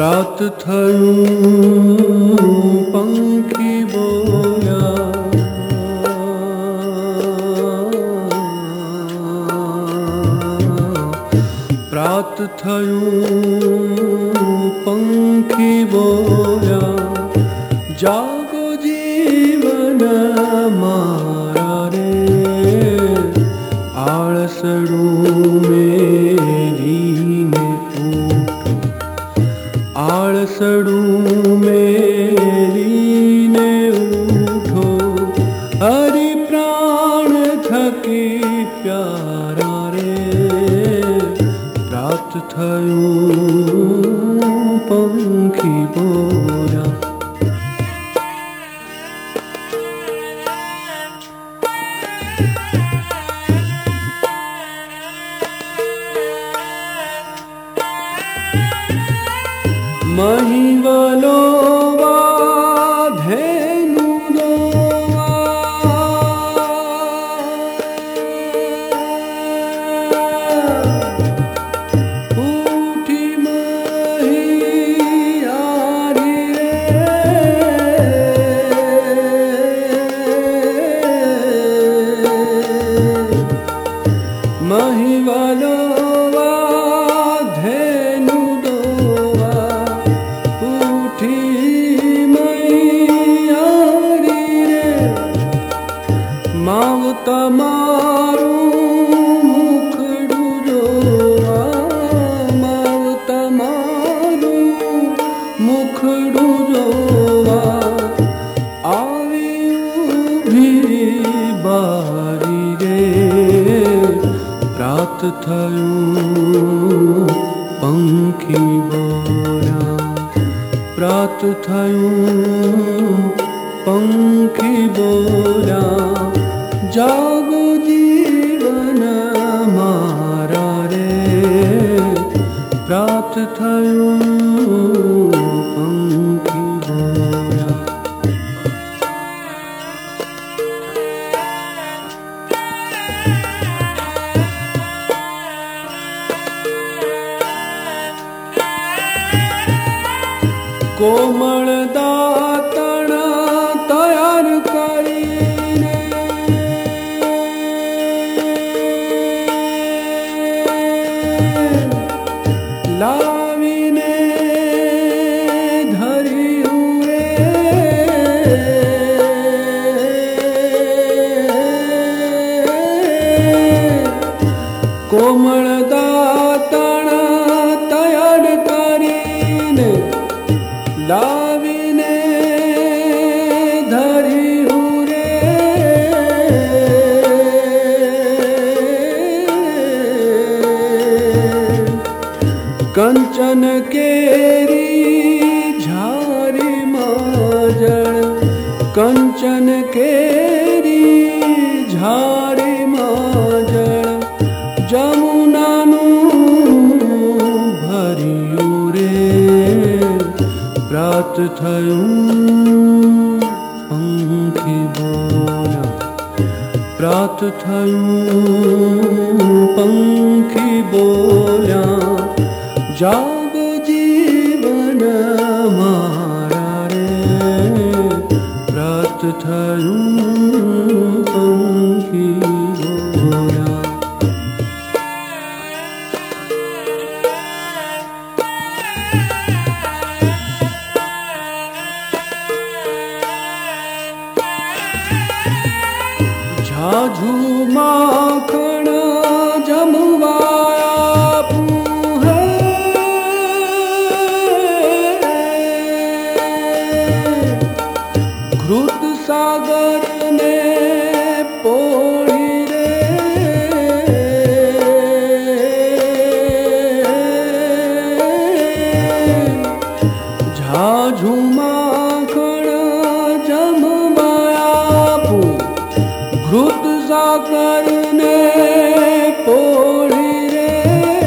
प्रात थयूं पंखी बोल्या, प्रात थयूं पंखी बोल्या, जागो जीवन मारा रे, आळसड़ू मेरीने उठो, आळसड़ू मेरीने उठो, हरि प्राण थकी प्यारा रे, प्रात थयूं पंखी बोल्या। महिवलो धेनु दोवा, उठी महियारी रे, महिवलो धेनु दोवा, उठी मैयारी रे, मावता मारू मुखड़ू जोवा, मावता मारू मुखड़ू जोवा, आवी उभी बारी रे, प्रात थयूं पंखी बोल्या, प्रात थयूं पंखी बोल्या, जागो जीवन मारा रे, प्रात थयूं पंखी बोल्या। कोमल दातण तैयार करीने, लावीने धरियूं रे, कोमल दातण तैयार करीने, लावीने धरियूं रे, कंचन केरी झारी माजण, कंचन केरी झारी माजण, जमुनानू भरियूं रे, प्रात थयूं पंखी बोल्या, प्रात थयूं पंखी बोल्या, जागो जीवन मारा रे, प्रात थयूं पंखी बोल्या। झाझू माखण जमवाया पूहे, घृत सागर ने पोड़ी रे, झाझू माखण जमवाया पू, घृत सागर ने पोड़ी रे,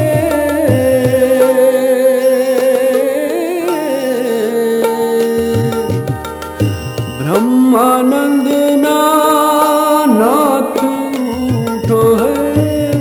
ब्रह्मानंद नाथ उठो है,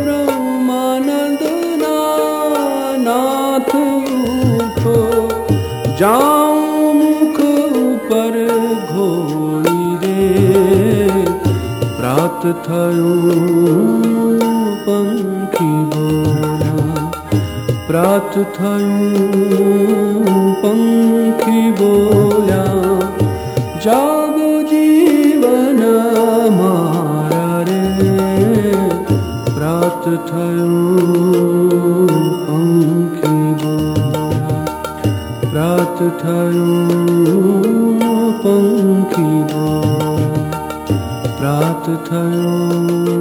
ब्रह्मानंद नाथ उठो, જાઉં મુખ ઉપર ઘોડી રે, પ્રાત થયું પંખી બોલ્યા, પ્રાત થયું પંખી બોલ્યા, જાગો જીવન મારા રે, પ્રાત થયું પંખી બોલ્યા, પ્રાત થયું પંખી બોલ્યા, પ્રાત થયું